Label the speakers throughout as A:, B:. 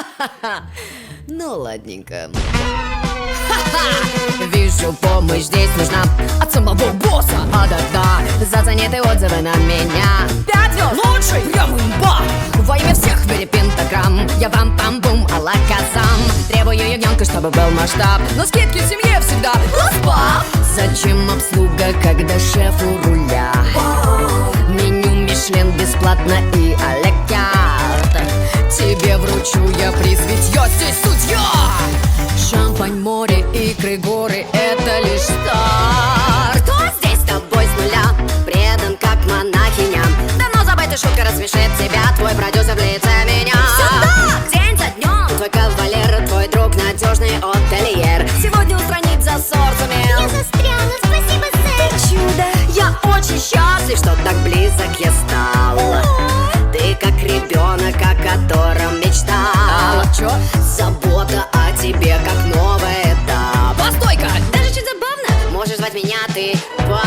A: Ну ладненько. Вижу, помощь здесь нужна от самого босса. Да-да-да, за занятые отзывы на меня 5 звезд, лучший, прям имба. Во имя всех в мире пентаграмм я вам пам-бум алаказам. Требую ягненка, чтобы был масштаб, но скидки в семье всегда ласпа. Зачем обслуга, когда шефу руля? Меню Мишлен бесплатно и а-ля карт. Тебе вручу я приз, ведь я здесь судья. Шампань, море, икры, горы — это лишь старт. Кто здесь с тобой с нуля предан, как монахиня? Давно забытая шутка рассмешит тебя, твой продюсер в лице меня. Все так, день за днем, твой кавалер, твой друг, надежный отельер. Сегодня устранить засор сумел.
B: Я застряла, спасибо, сэр.
A: Ты чудо, я очень счастлив, что так близок я стал. Ты как ребенок, о котором мечтал. Чё? Забота о тебе, как новый этап. Постой-ка, даже чуть забавно. Можешь звать меня ты пап.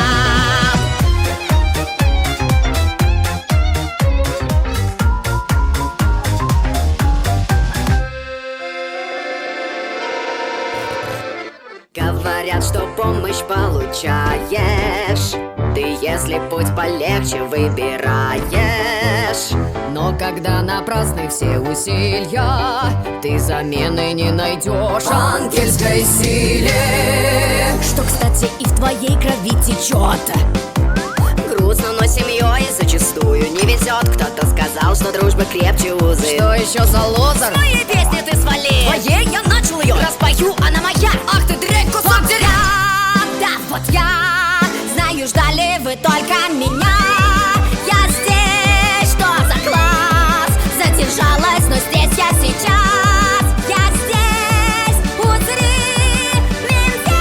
A: Говорят, что помощь получаешь ты, если путь полегче выбираешь. Но когда напрасны все усилия, ты замены не найдешь ангельской силе, что, кстати, и в твоей крови течет. Грустно, но семьей зачастую не везет. Кто-то сказал, что дружба крепче узы. Что еще за лозер? С моей песни ты свали. Твоей я начал ее, распою, она моя. Ах ты дрянь, кусок дерьма. Да, вот я знаю, ждали вы только меня. Я здесь, что за класс? Задержалась, но здесь я сейчас. Я здесь, узри меня.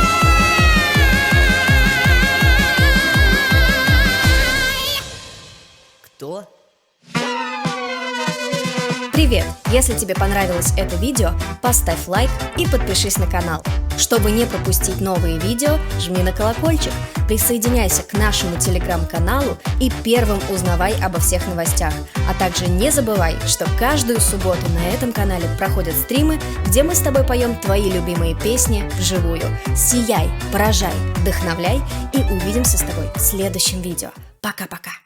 A: Кто?
C: Привет! Если тебе понравилось это видео, поставь лайк и подпишись на канал. Чтобы не пропустить новые видео, жми на колокольчик, присоединяйся к нашему телеграм-каналу и первым узнавай обо всех новостях. А также не забывай, что каждую субботу на этом канале проходят стримы, где мы с тобой поем твои любимые песни вживую. Сияй, поражай, вдохновляй и увидимся с тобой в следующем видео. Пока-пока!